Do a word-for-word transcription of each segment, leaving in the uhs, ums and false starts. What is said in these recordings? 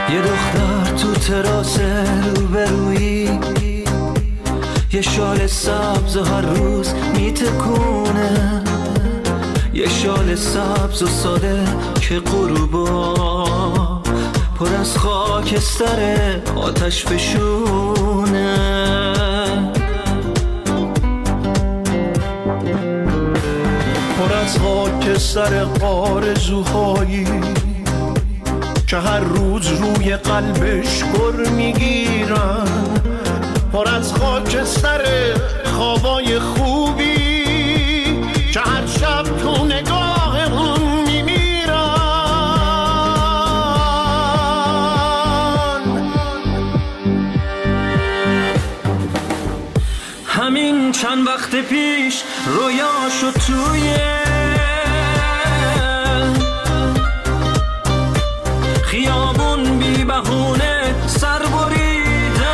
یه دختر تو تراس روبرویی، یه شال سبز و هر روز میتکونه، یه شال سبز و ساده که غروبا پر از خاکستر آتش فشونه. پر از خاکستر آرزوهایی که هر روز روی قلبش گر میگیرن، پر از خاکستر خوابای خوبی که هر شب تو نگاه اون میمیرن. همین چند وقت پیش رویاشو توی خیابون بی بهونه سر بریدن،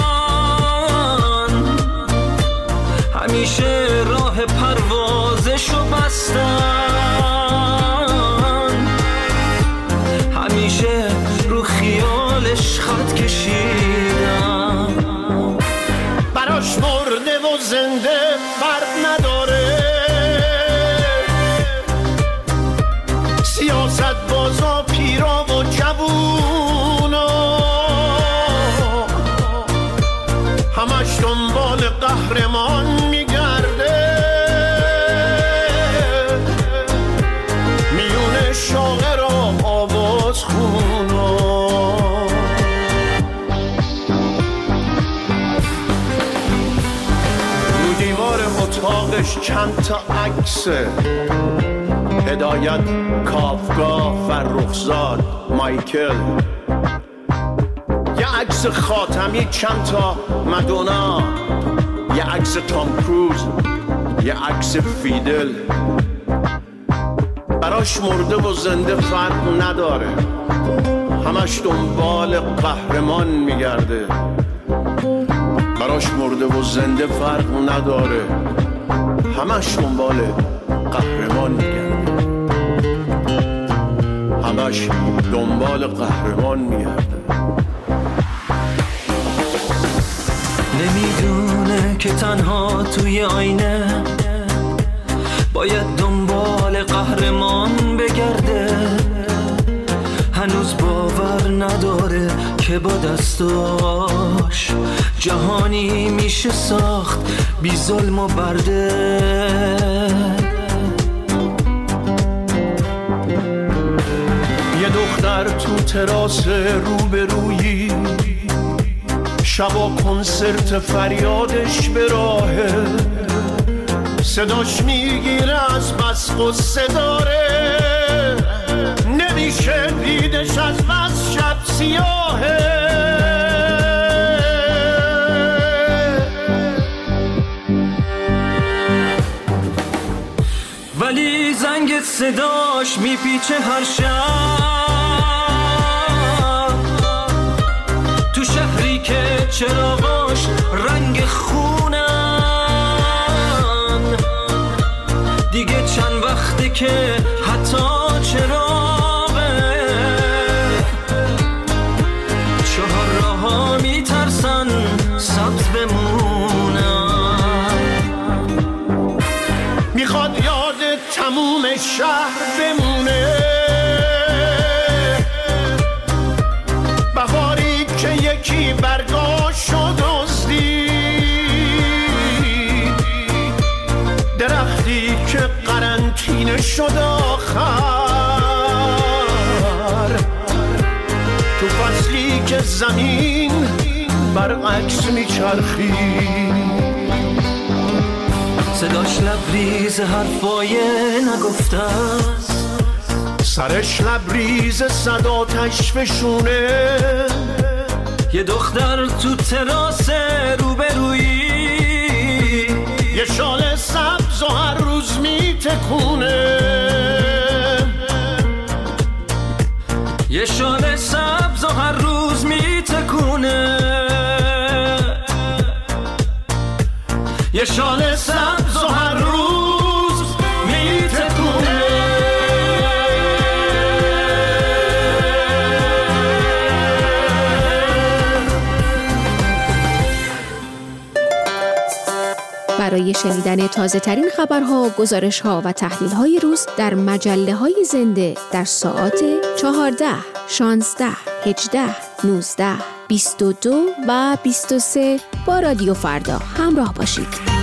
همیشه راه پروازشو بستن، همیشه رو خیالش خط کشیدن. براش مرده و زنده فرق نداره، سیاست بازا پیرا و جوونا همش دنبال قهرمان میگرده، میون شاعر و آواز خونا. رو دیوار اتاقش چند تا عکسه، هدایت، کافکا، فرخزاد، مایکل، یه عکس خاتمی، چند تا مدونا، یه عکس تام کروز، یه عکس فیدل. براش مرده و زنده فرق نداره، همش دنبال قهرمان میگرده. براش مرده و زنده فرق نداره، همش دنبال قهرمان میگرده، همش دنبال قهرمان میگرده. نمیدونه که تنها توی آینه باید دنبال قهرمان بگرده، هنوز باور نداره که با دستاش جهانی میشه ساخت بی ظلم و برده. یه دختر تو تراس روبرویی، شبا کنسرت فریادش به راهه، صداش میگیره از بس غصه داره، نمیشه دیدش از بس شب سیاهه. ولی زنگ صداش میپیچه هر شب تو شهری که چراغاش رنگ خونن، دیگه چند وقته که حتی چراغه چهار راه‌ها میترسن سبز بمونن. میخواد یاد تموم شهر بمونه، بهاری که یکی برگاشو دزدید، درختی که قرنطینه شد آخر، تو فصلی که زمین برعکس میچرخید. صداش لبریز حرفای نگفته است، سرش لبریز صداتش فشونه. یه دختر تو تراس روبرویی، یه شال سبز و هر روز میتکونه، یه شال سبز و هر روز میتکونه، یه شال سبز و هر روز میتکونه. برای شنیدن تازه ترین خبرها، گزارشها و تحلیل‌های روز در مجله‌های زنده در ساعات چهارده، شانزده، هجده، نوزده، بیست و دو و بیست و سه با رادیو فردا همراه باشید.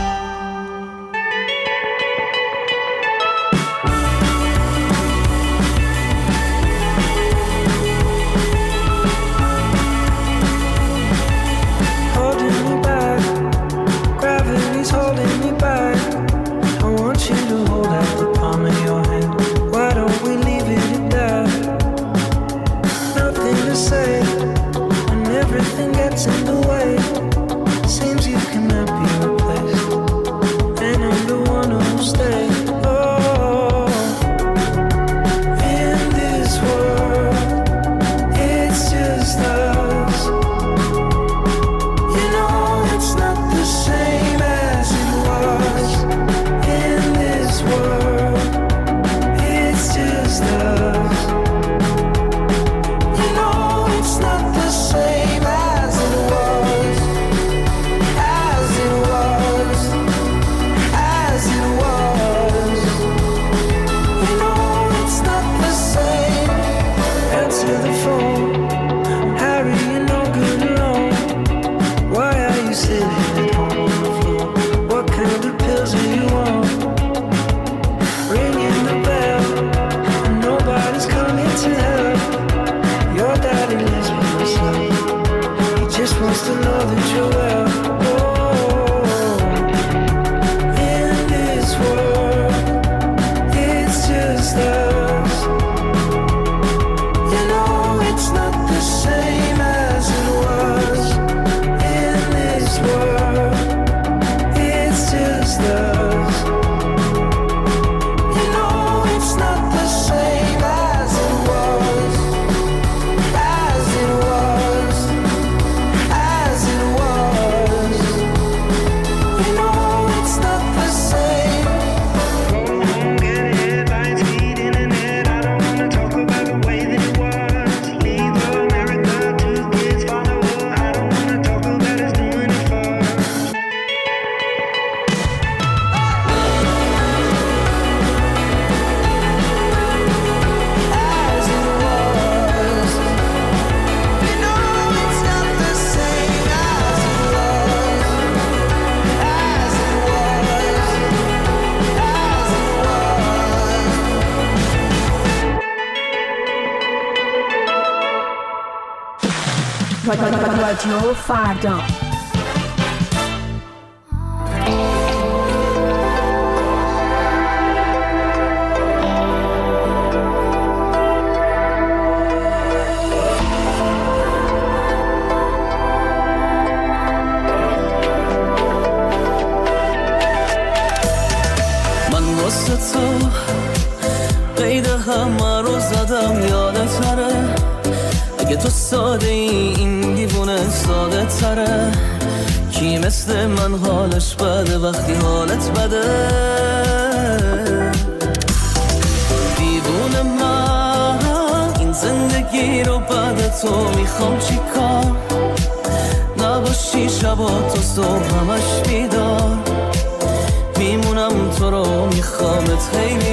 رادیو فردا. من واسه تو قید همه رو زدم یادت نره، اگه تو ساده ای این دیوونه ساده تره، کی مثل من حالش بده وقتی حالت بده، دیوونه من این زندگی رو بعد تو میخوام چی کار، نباشی شبا تو صبح همش بیدار، میمونم تو رو میخوامت خیلی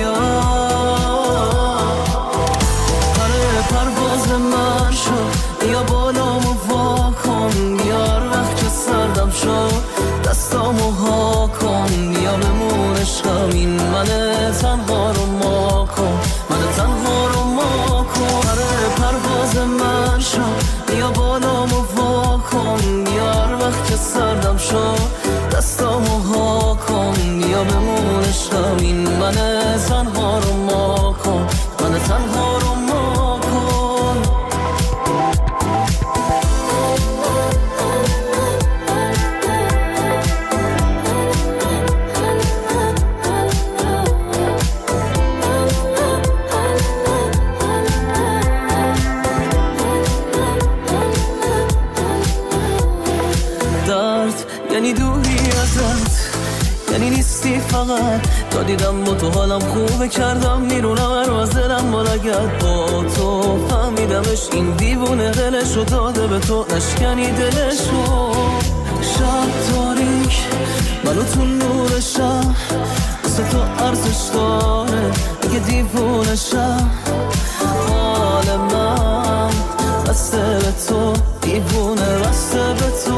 پرواز من شد یا بالامو وا کن، بیار وقت که سردم شد دستامو ها کن، یا بمون عشقم این من تنها رو ما کن، من تنها رو ما کن. آره پرواز من شد یا بالامو وا کن، بیار وقت که سردم شد دستامو ها کن، یا بمون عشقم این من تنها رو ما کن، من تنها رو ما کن. درد یعنی دوری ازت، یعنی نیستی فقط، تا دیدم با تو حالم خوبه کردم میرونم هر از دلم مالگت، با تو فهمیدمش این دیوونه دلشو داده به تو، نشکنی دلشو شب تاریک منو تو نور شب واسه تو ارزش داره اگه دیوونه شب حال من بسته به تو دیوونه بسته به تو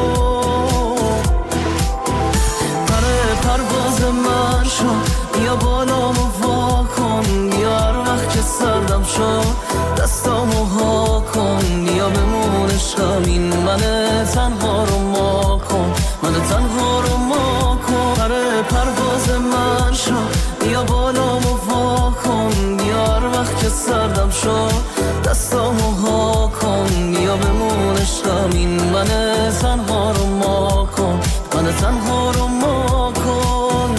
پره پرواز من شد بیا بالامو وا کن بیا هر وقت که سردم شد دستامو ها کن بیا بمون عشقم این منه تنها رو ما کن منه تنها رو ما کن پره پرواز من شد بیا بالامو وا کن بیا هر وقت که سردم شد دستامو ها کن بیا بمون عشقم این منه تنها رو ما کن منه تنها رو ما کن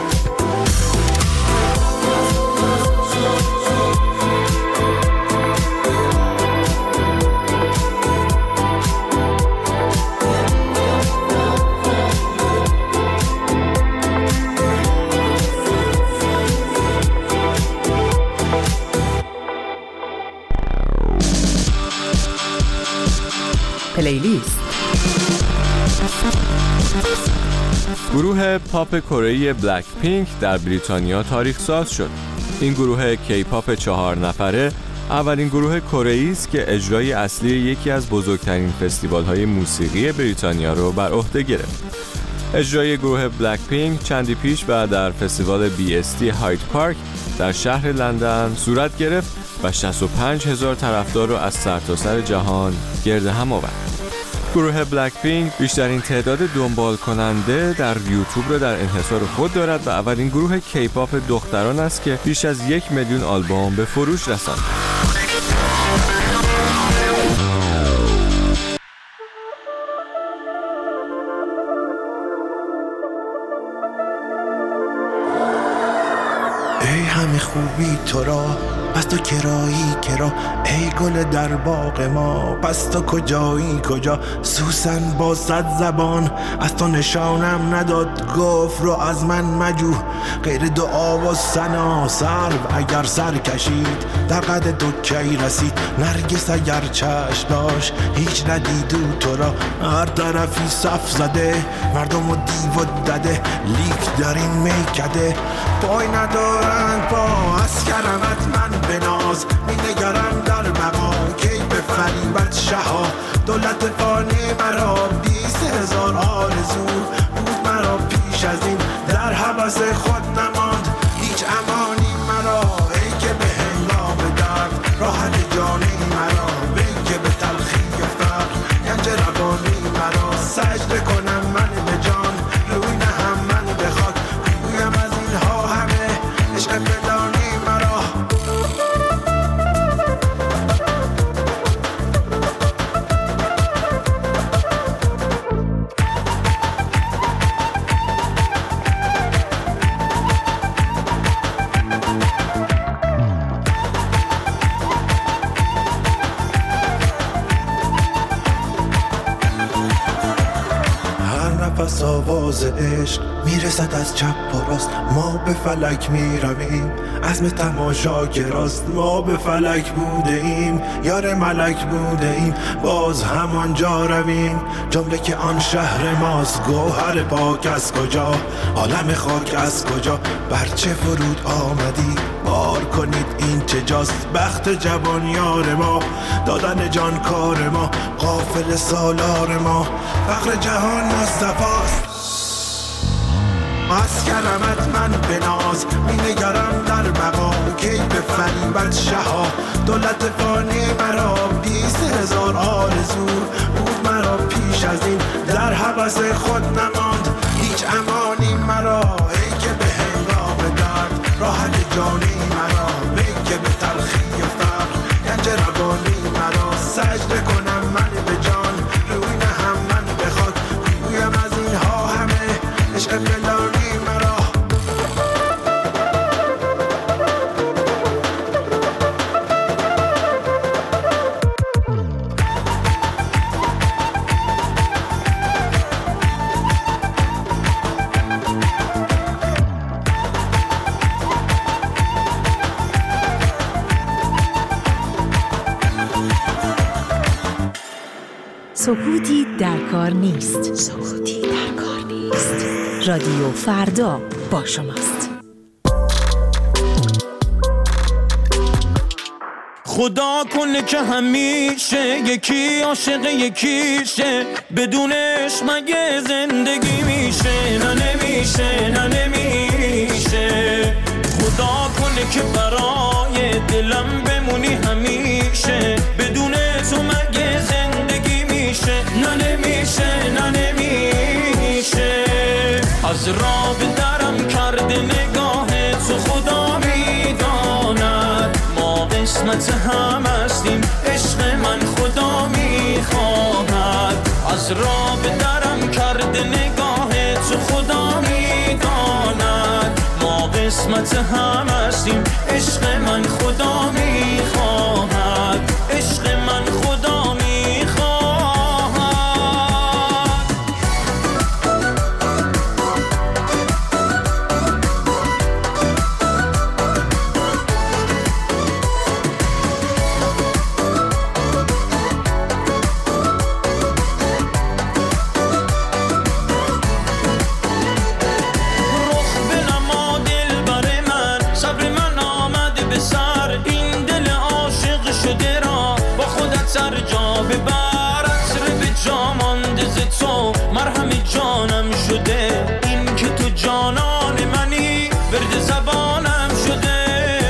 پلیلیست. گروه پاپ کره‌ای بلک پینک در بریتانیا تاریخ ساز شد. این گروه کی پاپ چهار نفره اولین گروه کره‌ای است که اجرای اصلی یکی از بزرگترین فستیوال‌های موسیقی بریتانیا را بر عهده گرفت. اجرای گروه بلک پینک چندی پیش و در فستیوال بی اس تی هاید پارک در شهر لندن صورت گرفت و شصت و پنج هزار طرفدار را از سرتاسر جهان گرد هم آورد. گروه بلک پینک بیشترین تعداد دنبال کننده در یوتیوب را در انحصار خود دارد و اولین گروه کی پاپ دختران است که بیش از یک میلیون آلبوم به فروش رساند. ای همه خوبی تو را پس تو کرایی کرا ای گل در باغ ما پس تو کجایی کجا سوسن با صد زبان از تو نشانم نداد گفت رو از من مجو غیر دعا و ثنا سرو اگر سر کشید در قد تو کی رسید نرگس اگر چشم داشت هیچ ندیدو تو را هر طرفی صف زده مردم و دیو و دده لیک در این میکده پای ندارند پا از کرمت من بناز می نگرم در بقا کی به فریبت شها دولت فانی مرا بیست هزار آرزو بود مرا پیش از این در حبس خود نماند هیچ امانی مرا ای که به هنگام درد راحت جانی مرا ای که به تلخی فقر گنج روانی مرا سجده کنم من به جان روی نهم من به خاک گویم از اینها همه عشق بدانی مرا پس آواز عشق میرسد از چپ و راست ما به فلک میرویم عزم تماشا که راست ما به فلک بوده ایم یار ملک بوده ایم باز همان جا رویم جمله که آن شهر ماست گوهر پاک از کجا عالم خاک از کجا برچه فرود آمدی بار کنید این چه جاست بخت جوان یار ما دادن جان کار ما غافل سالار ما فقر جهان مصطفاست از کرمت من بناز می نگرم در بقا کی به فریبت شها دولت فانی مرا بیست هزار آرزو بود مرا پیش از این در حبس خود نماند هیچ امانی مرا ای که به هنگام درد راحت جانی مرا ای که به تلخی فقر گنج روانی مرا سجده کنم من به جان روی نهم من به خاک گویم از اینها همه عشق فلانی مرا سکوتی در کار نیست. سکوتی در کار نیست. رادیو فردا با شماست. خدا کنه که همیشه یکی عاشق یکیشه، بدونش مگه زندگی میشه؟ نه نمیشه، نه نمیشه. خدا کنه که برای دلم بمونی همیشه، بدون تو مگه زندگی میشه؟ نه نمیشه، نه نمیشه. از راه به درم کرده نگاه تو خدا میداند، ما قسمت هم هستیم، عشق من خدا میخواهد. از راه به درم کرده نگاه تو خدا میداند، ما قسمت هم هستیم، عشق من خدا میخواهد، عشق من خدا میخواهد. سر جا ببر، عطر به جا مانده ز تو، مرهم جانم شده. این که تو جانان منی، ورد زبانم شده.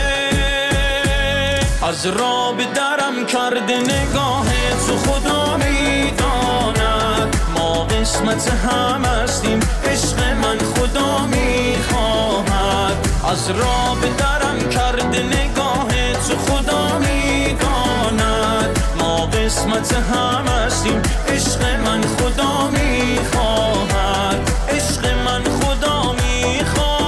از راه به درم کرده نگاه تو خدا میداند، ما قسمت هم هستیم، عشق من خدا میخواهد. از راه به درم کرده نگاه تو خدا میداند، ما قسمت هم هستیم، عشق من خدا میخواهد، عشق من خدا میخواهد.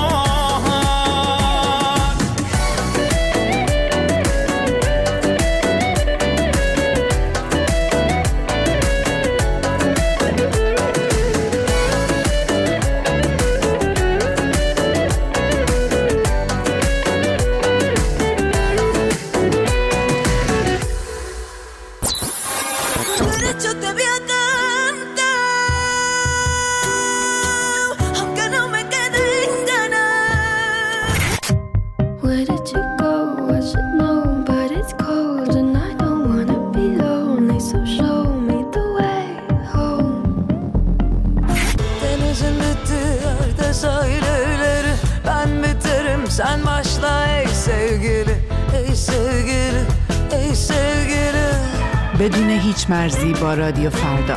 Sen başla ey sevgili, ey sevgili, ey sevgili. بدون هیچ مرزی با رادیو فردا.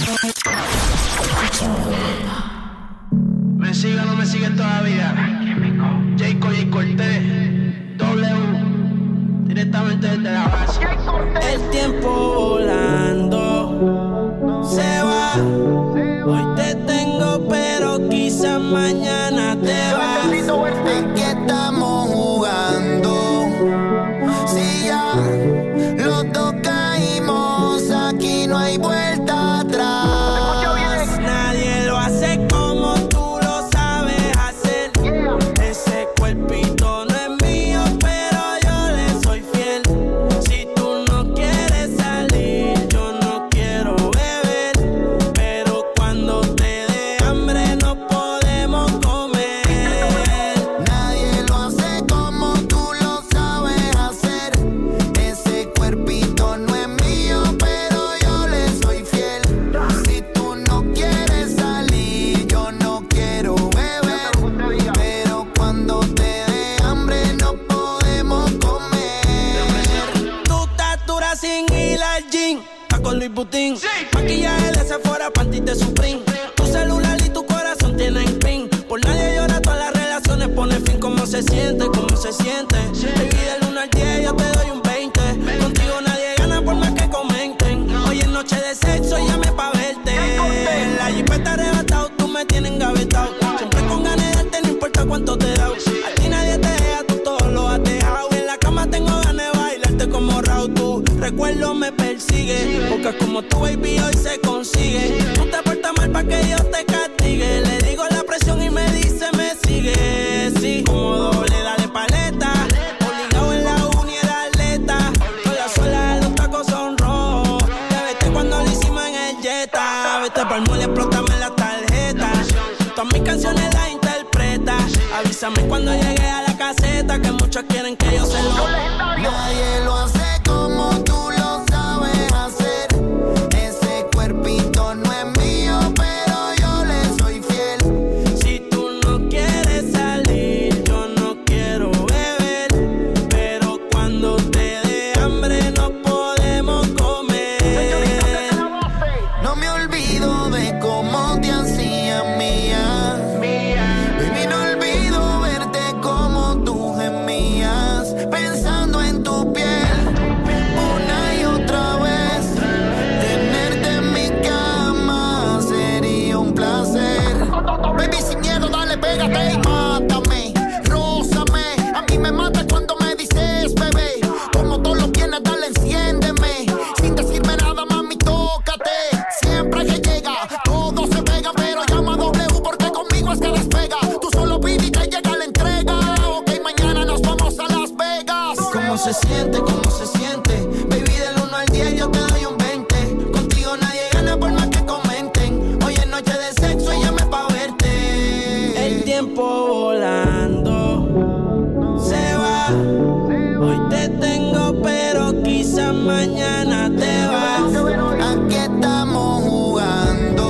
Me siguen o no me siguen todavía. Jayco y Cortés, W, directamente desde la base. El tiempo volando se va. Hoy te tengo, pero quizás mañana te vas. Aquí estamos jugando. Si ya los dos caímos, aquí no hay vuelta atrás. Nadie lo hace como tú lo sabes hacer. Ese cuerpito no es mío, pero yo le soy fiel. Si tú no quieres salir, yo no quiero beber. Pero cuando te dé hambre no podemos comer. Nadie lo hace como tú lo sabes hacer. Ese cuerpito no es mío, pero yo le soy fiel. Si tú no quieres salir, yo no quiero beber. Pero cuando te dé hambre no podemos comer. Tu estatura sin ir al gym, está con Luis Butín. Maquillaje de Sephora, panty de Supreme. Tu celular y tu corazón tienen pin. Por nadie llora, todas las relaciones pone fin. ¿Cómo se siente? ¿Cómo se siente? Baby, del uno al diez yo te doy un veinte. Contigo nadie gana por más que comenten. Hoy es noche de sexo, llame pa' verte. La jipeta arrebatado, tú me tienes engavetado. Siempre con ganas de darte, no importa cuánto te da. A ti nadie te deja, tú todo lo has dejado. En la cama tengo ganas de bailarte como Raúl. Tu recuerdo me persigue, porque como tu baby hoy se consigue. No te portas mal pa' que Dios te castigue. Le digo la presión y me dice me sigue. Sí, como doble, dale paleta. Obligado en la uni era atleta. Con la suela de los tacos son rojos. Te vete cuando lo hicimos en el jet. Vete pa'l mall y explótame la tarjeta. Todas mis canciones las interpreta. Avísame cuando llegue a la caseta, que muchos quieren que yo se lo... Nadie lo hace como tú lo sabes hacer. Ese cuerpito no es mío, pero yo le soy fiel. Si tú no quieres salir, yo no quiero beber, pero cuando te dé hambre no podemos comer. No me olvido de cómo te hacía mía. Baby, no olvido verte como tú gemías, pensando en tu piel una y otra vez. Tenerte en mi cama sería un placer. Baby, sin miedo, dale, pégate y mátame, rózame. A mí me mata cuando me dices, bebé, como tú lo tienes, dale, enciéndeme. Sin decirme nada, mami, tócate. Siempre que llega, todo se pega, pero llama a W porque conmigo es que despega. Tú solo pide y te llega la entrega. Ok, mañana nos vamos a Las Vegas. ¿Cómo se siente? ¿Cómo se siente? Baby, del uno al diez yo te doy un veinte. Contigo nadie gana por más que comenten. Hoy es noche de sexo y llame pa' verte. El tiempo volando se va. Hoy te tengo, pero quizás mañana te vas. ¿A qué estamos jugando?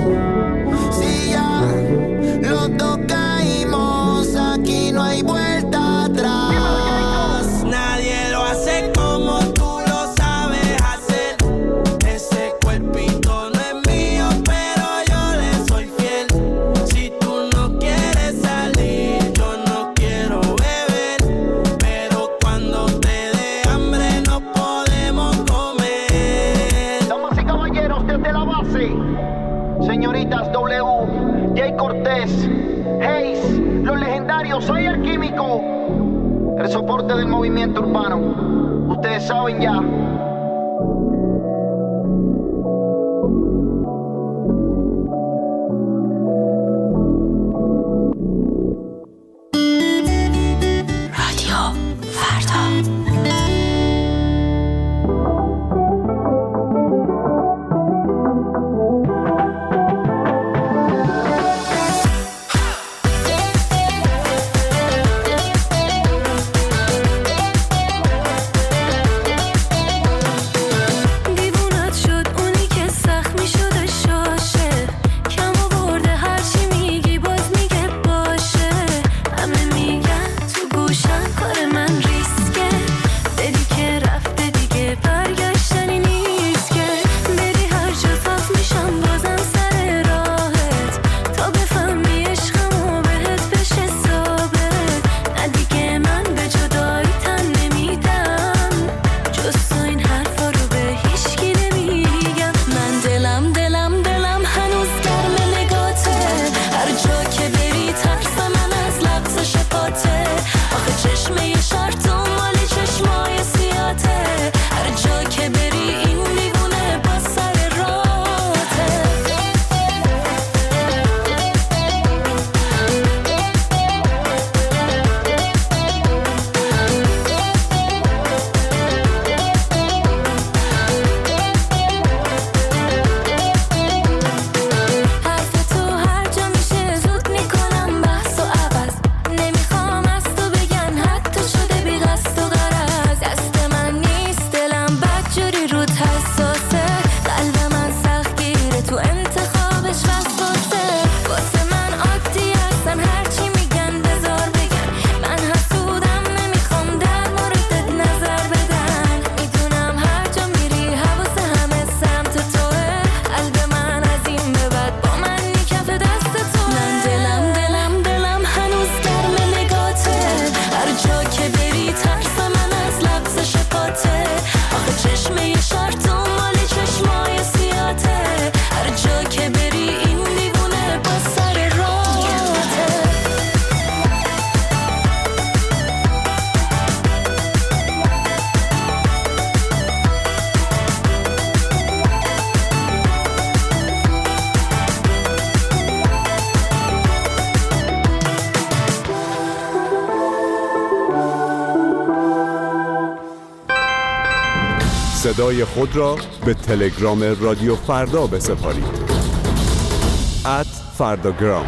Si ya los dos caímos, aquí no hay vuelta atrás. Nadie lo hace como tú lo sabes hacer. Ese cuerpito no es mío, pero yo le soy fiel. Si tú no quieres salir, yo no quiero beber, pero cuando te dé hambre no podemos comer. Damas y caballeros, desde la base, señoritas W, Jay Cortés, Hayes, los legendarios, soy el químico, el soporte del movimiento urbano. Ustedes saben ya. رادیو فردا. دیوونت شد اونی که سخت می شده شاشه، کم آورده هرچی میگی باز میگه باشه. همه میگن تو گوشم کار من ریسکه، بدی که رفته دیگه برگشتنی نیست که. بری هر جا صاف میشم بازم سر راهت، تا بفهمی عشقمو بهت بشه ثابت. نه دیگه من به جدایی تن نمیدم، جز تو این حرفا رو به هیچکی نمیگم. من دلم دلم دلم هنوز گرم نگاته، هر جا که بری ترس من از لبس شفاته. آخه چشمه یه شرطم مالی چشمای سیاته، هر جا که بری این دیوونه با سر راته. حرف تو هر جا میشه زود میکنم بحث و عوض، نمیخوام از تو بگن حتی شده بی قصد و غرض. دست من نیست دلم بدجوری رود حساسه، قلب من سختگیره تو انتخابش وسواسه. واسه من عادی هستن هرچی میگن بذار بگن، من حسودم نمیخوام در موردت نظر بدن. میدونم هر جا میری حواس همه سمت توه، قلب من از این به بعد با من کف دست توه. من دلم دلم دلم هنوز گرم نگاته، هر جا که بری ترس من از لبس شفاته. آخه چشمه یه شرطم مالی چشمای سیاته، هر جا که بری این دیوونه با سر راته. صدای خود را به تلگرام رادیو فردا بسپارید. ات فرداگرام.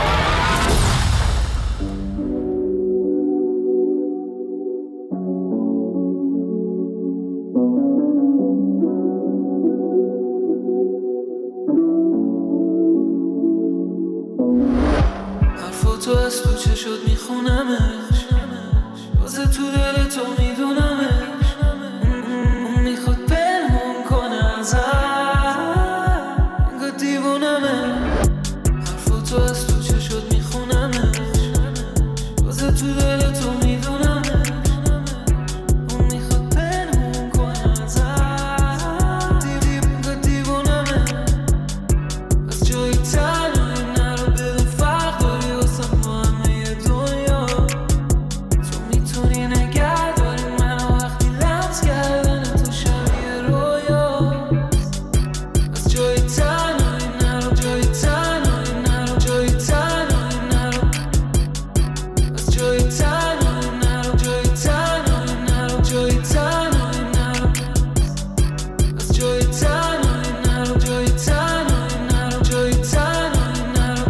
حرفاتو از تو چه شد میخونمش، واسه تو دل تو میدونمش، اون میخواد پنهون کنه ازم، انگار دیوونمه. حرفاتو از تو چه شد میخونمش، واسه تو دل تو میدونمش، اون میخواد پنهون کنه ازم، انگار دیوونمه. از جایی تنهایی نرو، بدون فرق داری واسه ما همه دنیا. تو میتونی نگه داری منو وقتی لمس کردن تو شبیه رویا. از جایی تنهایی نرو، جایی تنهایی نرو، جایی تنهایی نرو. از جایی تنهایی نرو، جایی تنهایی نرو، جایی تنهایی نرو. از جایی تنهایی نرو، جایی تنهایی نرو، جایی تنهایی نرو.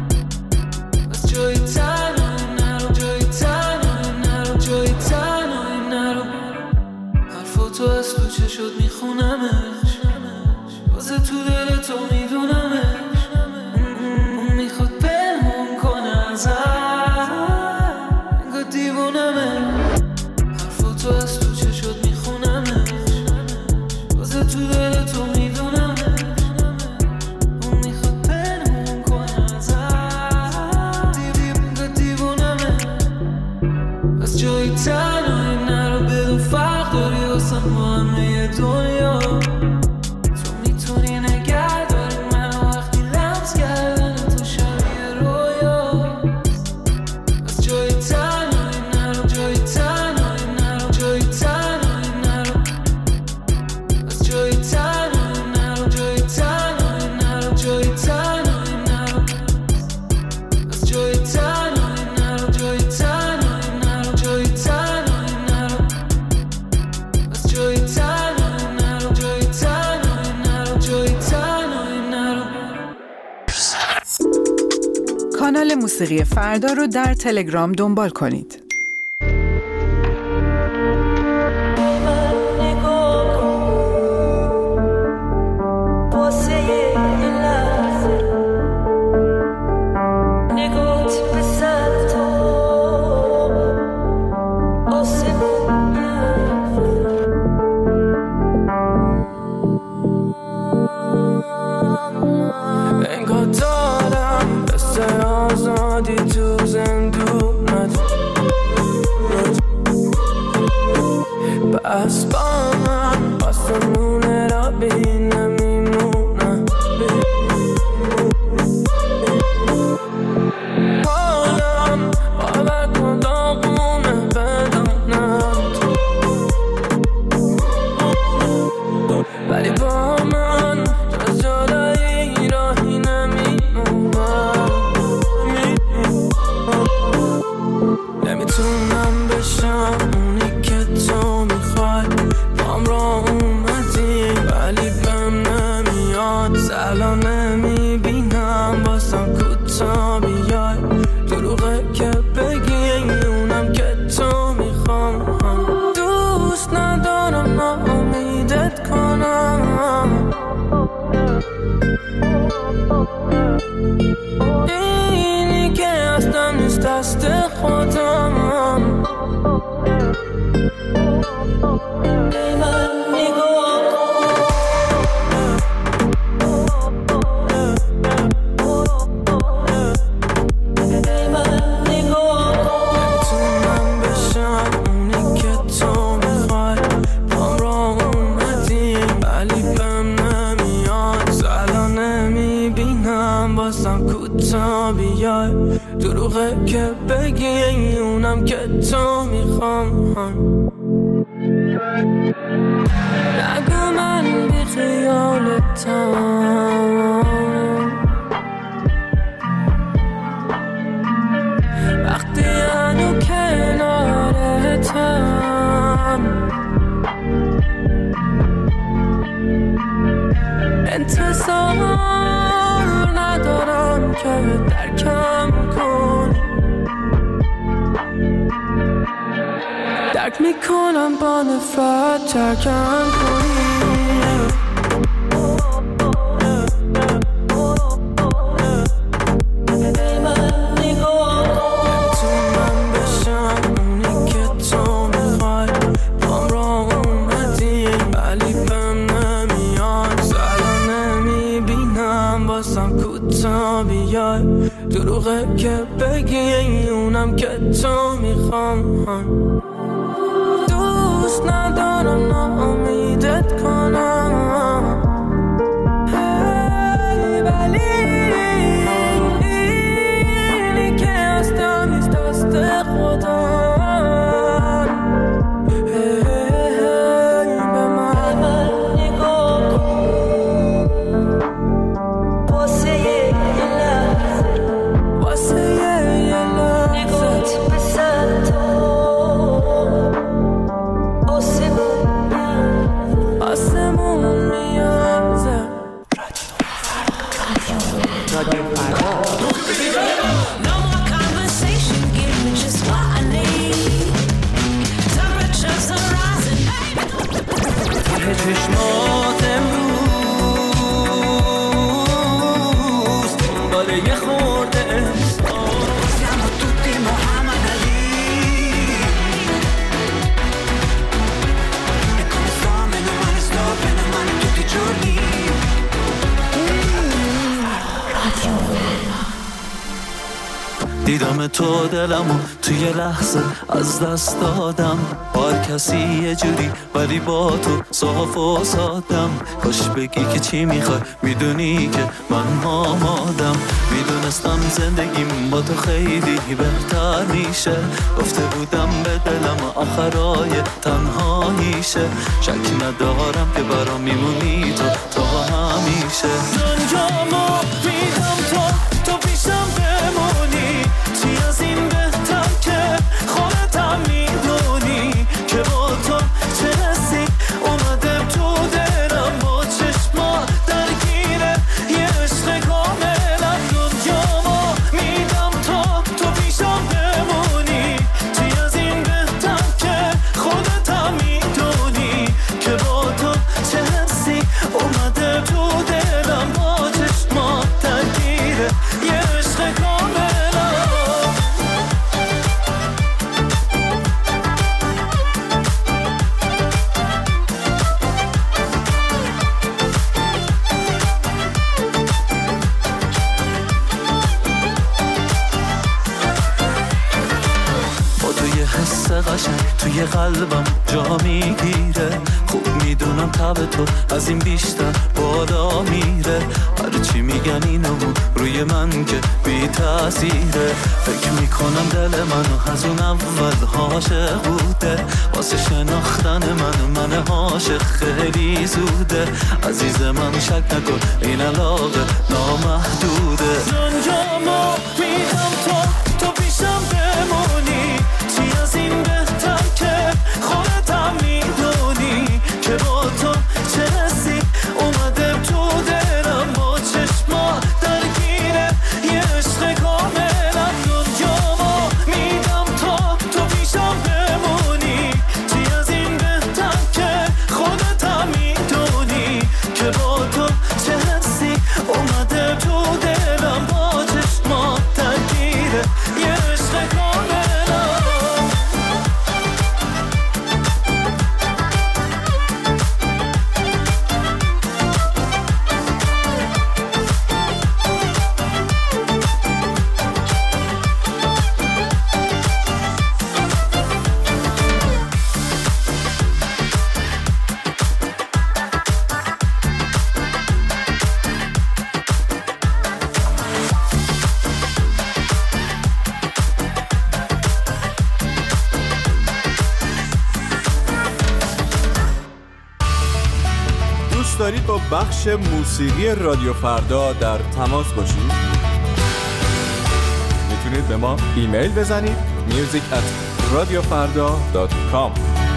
از جایی تنهایی نرو، جایی تنهایی نرو، جایی تنهایی نرو. حرفاتو از تو چه شد میخونمش، واسه تو دل تو میدونمش، اون میخواد پنهون کنه ازم، انگار دیوونمه. حرفاتو از تو چه شد میخونمش، واسه تو دل تو میدونمش، اون میخواد پنهون کنه ازم، انگار دیوونمه. از جایی تنهایی نرو، بدون فرق داری واسه ما همه دنیا. تو میتونی نگه داری منو وقتی لمس کردن تو شبیه رویا. از جایی تنهایی نرو، جایی تنهایی نرو، جایی تنهایی نرو. از جایی تنهایی نرو، جایی تنهایی نرو، جایی تنهایی نرو. از جایی تنهایی نرو، جایی تنهایی نرو، جایی تنهایی نرو. از جایی تنهایی نرو، جایی تنهایی نرو، جایی تنهایی نرو. کانال موسیقی فردا رو در تلگرام دنبال کنید. انگار دارم قصه آزادی تو زندونت، بس با من آسمونه را بی نمیمونم. حالم باور کن داغونه بدانم تو، ولی با من جز جدایی راهی نمیمونم. نمیتونم بشم اونی که تو میخوای، بام را اومدی ولی بهم نمیاد. سلام نمیبینم بازم کوتا بیای، دروغه که بگی اونم که تو میخوام. دوست ندارم ناامیدت کنم، اینی که اصلا نیست دست خودم. ای من نگاه ای من نگاه نمیتونم بشم اونی که تو میخوای، بام را اومدی ولی بهم نمیاد. سالا نمیبینم بازم کوتا بیای، دروغه که بگی اونم که تو میخوام. نگو من بی خیالتم، وقتی هنو کنارتم. انتظار ندارم که درکم کنی، درک میکنم با نفرت ترکم کنی. دروغه که بگی اونم که تو میخوام، دوست ندارم ناامیدت کنم، ولی اینی که هستم نیست دست خدا. چشمات امروز دنبال یه خورده احساس siamo tutti Muhammad Ali e come sto meno male sto bene male tutti i giorni. دیدم تو دلمو توی لحظه از دست دادم، هر کسی یه جوری ولی با تو صاف و سادم. کاش بگی که چی میخوای، میدونی که من آمادم. میدونستم زندگیم با تو خیلی بهتر میشه، گفته بودم به دلم آخرای تنهاییشه. شک ندارم که برام میمونی تو تا همیشه. دنیامو میدم تو تو پیشم بمونی، چی از این بهتر که خودتم میدونی که با تو چه حسی اومده تو دلم، با چشما درگیره یه عشق کاملم. دنیامو میدم تو تو پیشم بمونی، چی از این بهتر که خودتم میدونی که با تو چه حسی اومده تو دلم، با چشما درگیره یه عشق کاملم. قشنگ توی قلبم جا میگیره، خوب میدونم تب تو از این بیشتر بالا میره. هر چی میگن اینو روی من که بی تاثیره، فکر میکنم دل منو از اون اول عاشق بوده. واسه شناختن من من عاشق خیلی زوده. عزیز من شک نکن این علاقه نامحدوده. دنیامو میدم تو تو پیشم بمونی، چی از این بهتر که خودتم میدونی که با تو چه حسی اومده تو دلم، با چشما درگیره یه عشق کاملم. دنیامو میدم تو تو پیشم بمونی، چی از این بهتر که خودتم میدونی که با تو چه حسی اومده تو دلم، با چشما درگیره یه عشق کاملم. دارید با بخش موسیقی رادیو فردا در تماس باشید؟ میتونید به ما ایمیل بزنید music at radiofarda dot com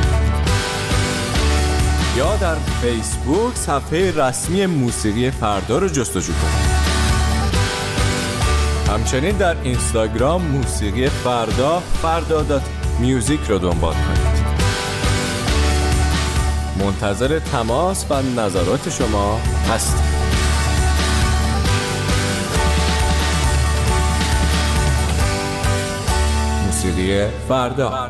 یا در فیسبوک صفحه رسمی موسیقی فردا رو جستجو کنید. همچنین در اینستاگرام موسیقی فردا فردا دات میوزیک رو دنبال کنید. منتظر تماس و نظرات شما هستیم. موسیقی فردا.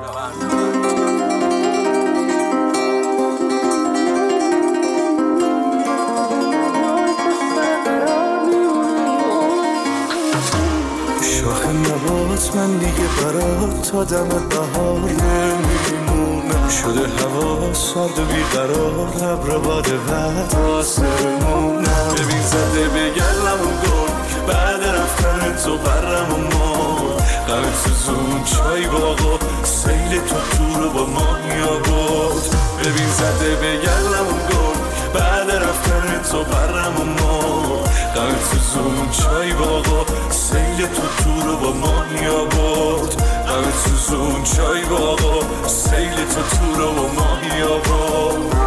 شاخ نبات من دیگه برات تا دم بهار نمیمونم، شده هوا سرد و بیقرار، ابر باد بعد آسمونم. ببین زده به گلم و گل بعد رفتن تو برم و مرد، غم سوزون چای باغا سیل تو تو رو با ماهیا برد. ببین زده به گلم و گل بعد رفتن تو برم و مرد، غم سوزون چای باغا سیل تو تو رو با ماهیا برد. غم سوزون چای باغا سیل تو تو رو با ماهیا برد.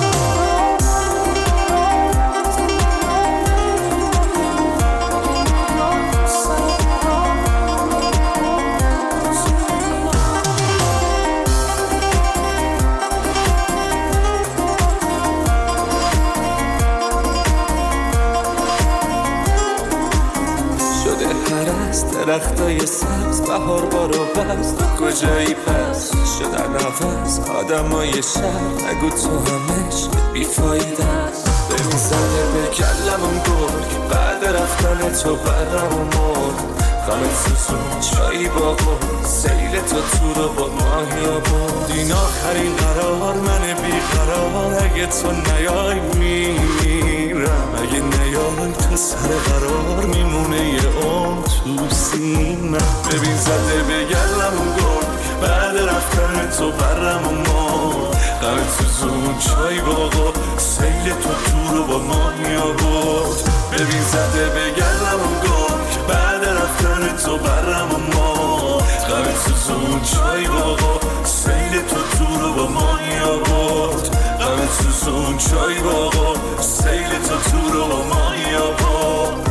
درختای سبز بهار بارو بست، کجایی پس شدن نفس آدمای شهر، نگو تو همش بیفایده است. ببین زده به کلمم گل بعد رفتن تو برم و مرد، غم سوزون چایی باقا سیل تو تو رو با ماهیا برد. این آخرین قرار من بیقرار، اگه تو نیای میمیرم، اگه نیای تو سر قرار میمونه یه اون تو سینم. ببین زده به گلم و گل بعد رفتن تو برم و مرد، غم سوزون چای باقا سیل تو تو رو با ماهیا برد. ببین زده به گلم و گل بعد رفتن تو برم و مرد، غم سوزون چای باقا سیل تو تو رو با ماهیا برد. غم سوزون چای باقا سیل تو تو رو با ماهیا برد.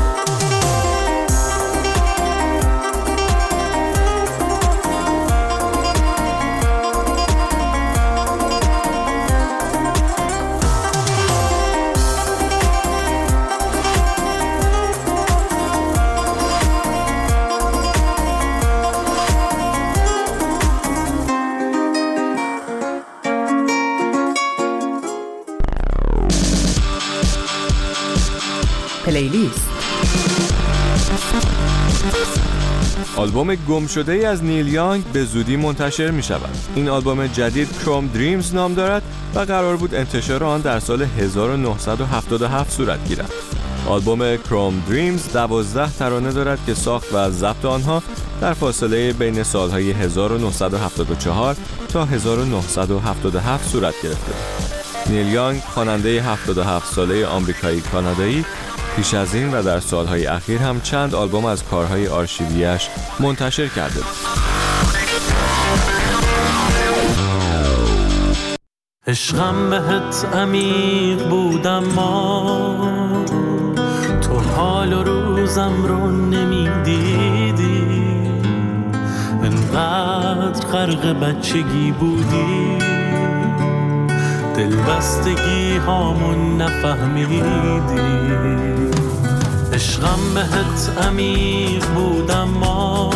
پلیلیست. آلبوم گم شده ای از نیل یانگ به زودی منتشر می شود. این آلبوم جدید کروم دریمز نام دارد و قرار بود انتشار آن در سال هزار و نهصد و هفتاد و هفت صورت گیرد. آلبوم کروم دریمز دوازده ترانه دارد که ساخت و ضبط آنها در فاصله بین سالهای هزار و نهصد و هفتاد و چهار تا هزار و نهصد و هفتاد و هفت صورت گرفته. نیل یانگ خواننده هفتاد و هفت ساله آمریکایی کانادایی پیش از این و در سالهای اخیر هم چند آلبوم از کارهای آرشیویش منتشر کرده بود. عشقم بهت عمیق بودم ما، تو حال و روزم رو نمیدیدی، انقدر غرق بچگی بودی، دلبستگی هامون نفهمیدی. عشقم بهت عمیق بودم ما،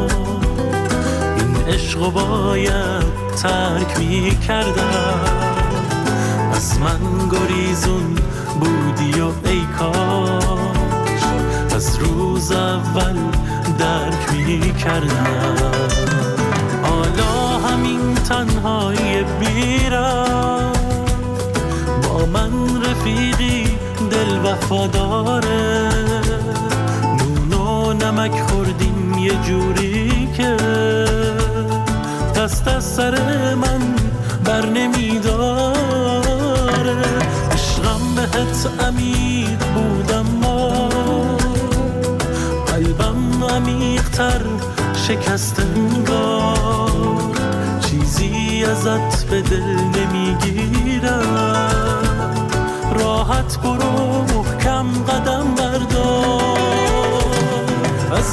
این عشقو باید ترک می کردم، از من گریزون بودی و ای کاش از روز اول درک می کردم. حالا همین تنهایی بیرم، با من رفیقی دل وفاداره، نون و نمک خوردیم یه جوری که دست از سر من بر نمیداره. عشقم بهت عمیق بودم ما، قلبم عمیق‌تر شکست انگار، چیزی ازت به دل نمیگیرم، راحت برو محکم قدم بردار.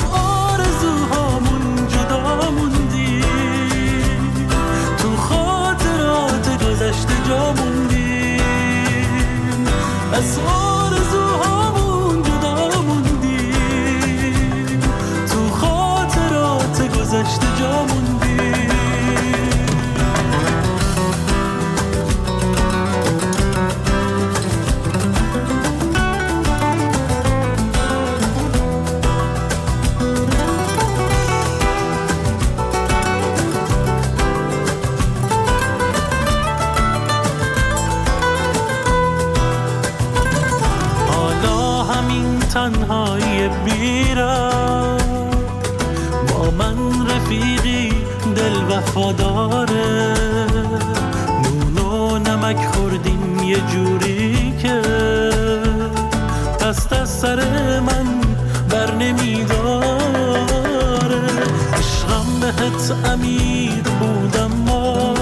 تنهایی میرم، با من رفیقی دل وفاداره، نون و نمک خوردیم یه جوری که دست از سر من بر نمیداره. عشقم بهت امیر بودم ما،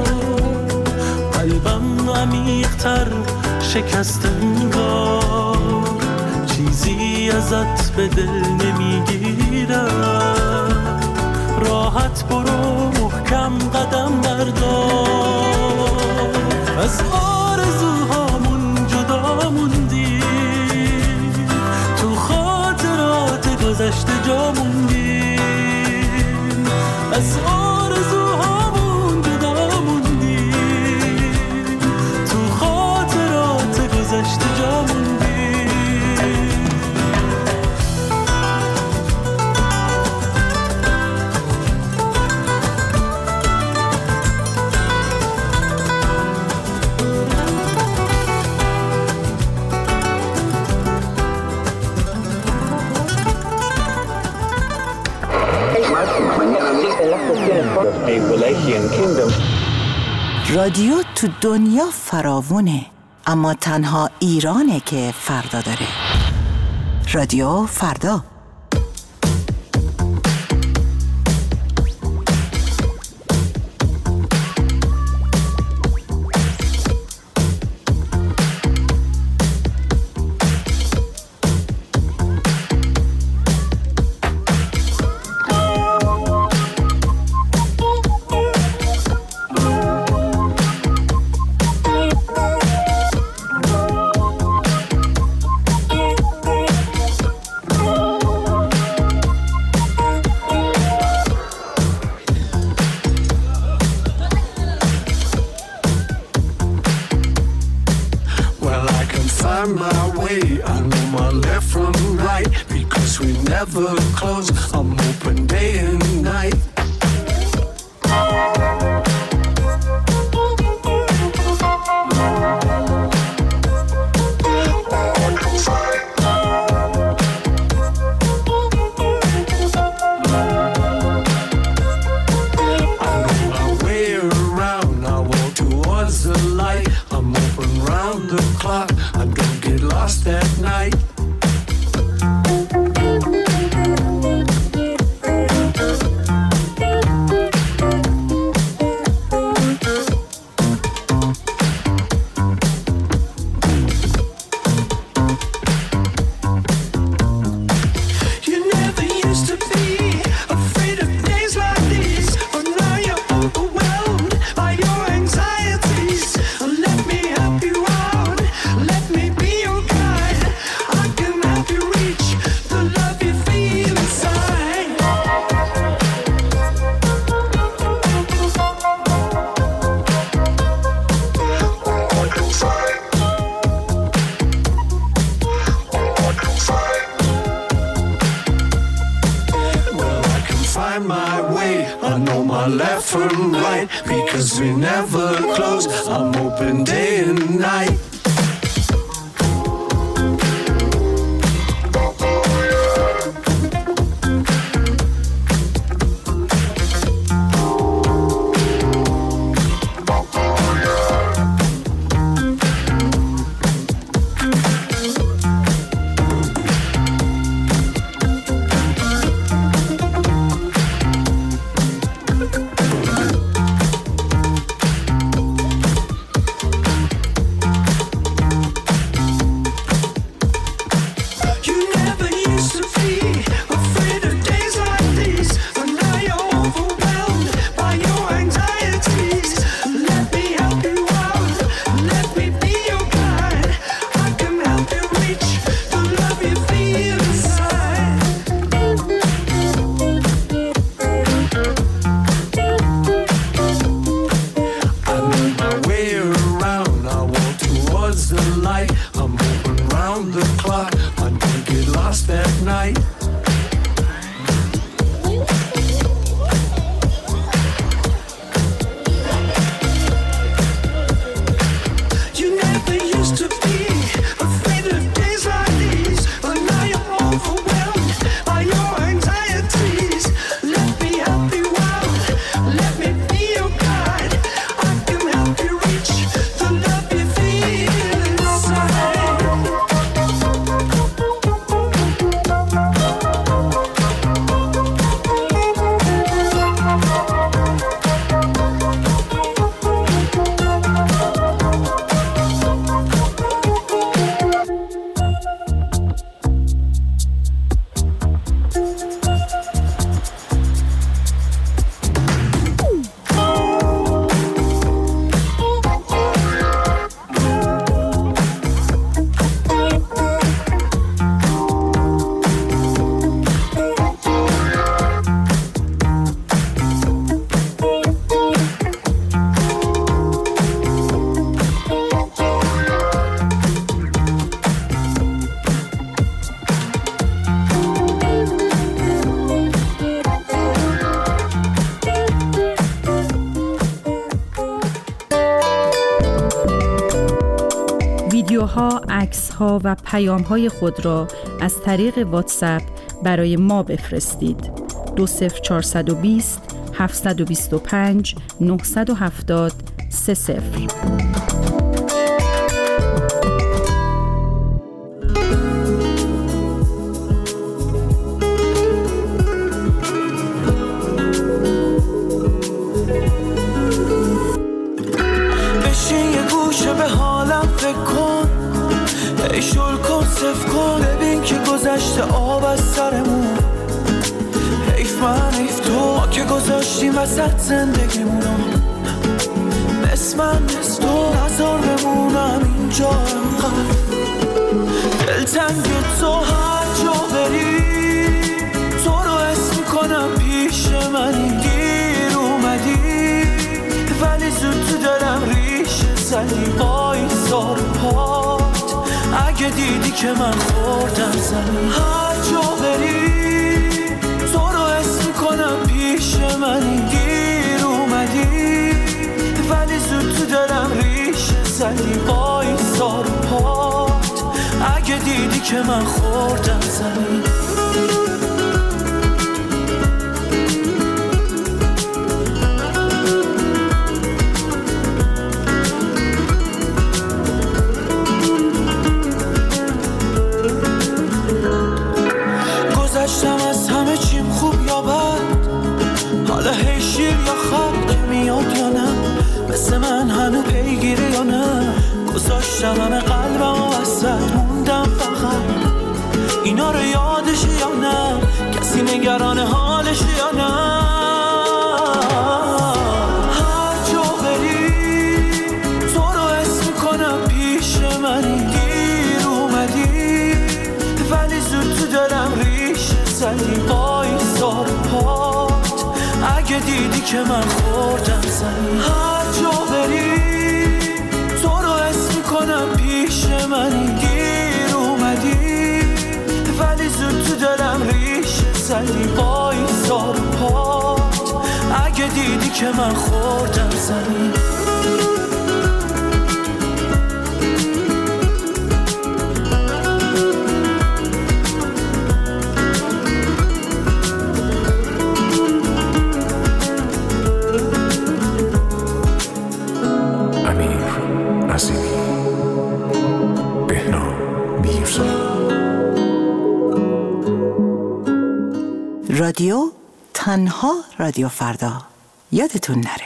قلبم عمیق‌تر شکست انگار، چیزی ازت به دل نمیگیرم، راحت برو محکم قدم بردار. از آرزوهامون جدا موندیم، تو خاطرات گذشته جا موندیم، از آرزوهامون جدا موندیم، تو خاطرات گذشته جا موندیم. رادیو تو دنیا فراوونه، اما تنها ایرانه که فردا داره. رادیو فردا. Never close, I'm open day and night. I know my way around, I walk towards the light. I'm open round the clock, I don't get lost at night. Left from right, because we never close, I'm open day and night. عکس‌ها و پیام‌های خود را از طریق واتساپ برای ما بفرستید. دو صفر چهارصد و بیست هفتصد و بیست و پنج نهصد و هفتاد سه صفر. به حالم فکر کن، ای شل کن صف کن، ببین که گذشته آب از سرمون. حیف من حیف تو، ما که گذاشتیم وسط زندگیمونو. نصف من نصف تو، نزار بمونم اینجا انقدر. دلتنگ تو هر جا بری، تو رو اسم میکنم پیش منی. گیر اومدی ولی زود تو دلم ریشه زدی. وایسا رو پات اگه دیدی که من خوردم زمین. هر جا بری تو رو اسم میکنم پیش منی. گیر اومدی ولی زود تو دلم ریشه زدی. وایسا رو پات اگه دیدی که من خوردم زمین. گذشتم از همه چیم خوب یا بد، حالا هی شیر یا خط که میاد یا نه، مثل من هنو پیگیری یا نه. گذاشتم همه قلبم و وسط موندم فقط، اینا رو یادش یا نه، کسی نگران حالش یا نه. هر جا بری تو رو اسم میکنم پیش منی. گیر اومدی ولی زود تو دلم ریشه زدی. وایسا رو پات اگه دیدی که من خوردم زمین. هر جا بری تو رو اسم میکنم پیش منی. گیر اومدی ولی زود تو دلم ریشه زدی. وایسا رو پات اگه دیدی که من خوردم زمین. رادیو تنها رادیو فردا، یادتون نره.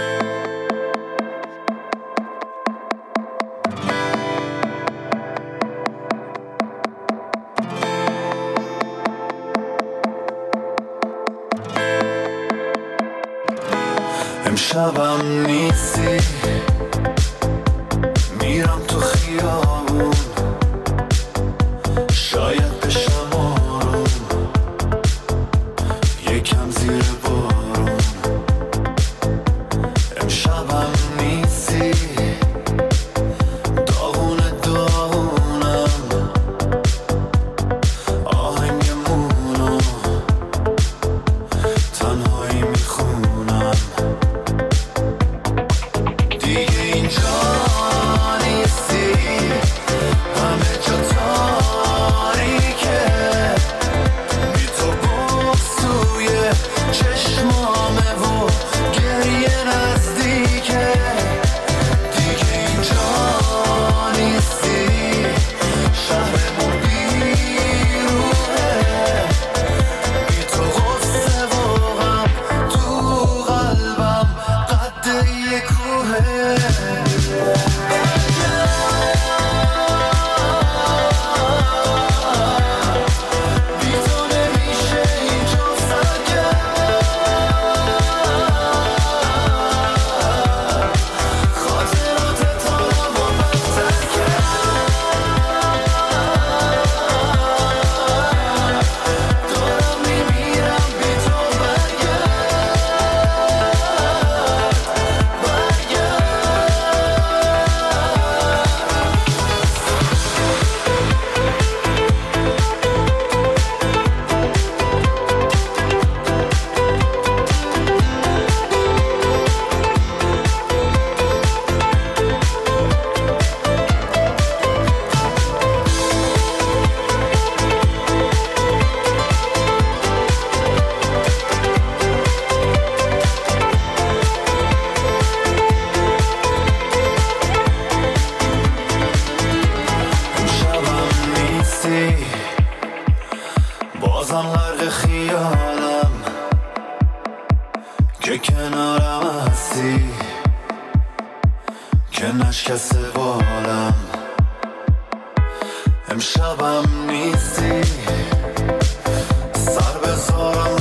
امشبم نیستی، میرم تو خیابون، شاید بشم آروم، یکم زیر بارون. امشبم نیستی، داغونه داغونم، آهنگمونو تنهایی میخونم. نیستی بازم غرق خیالم که کنارم هستی که نشکسته بالم امشبم نیستی سر بذارم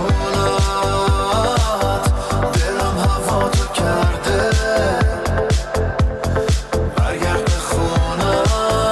شونت دلم هوا تو کرده برگرد خونم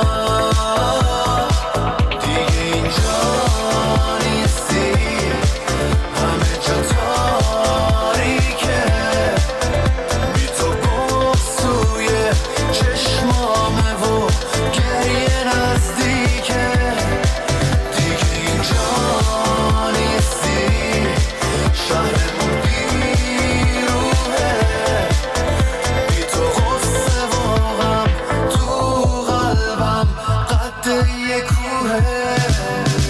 دیگه اینجا نیستی همه جا تاریکه بی تو بغض توی چشمامه و گریه نزدیکه دیگه اینجا نیستی شهرمون بیروحه بی تو غصه و غم تو قلبم قد یه کوهه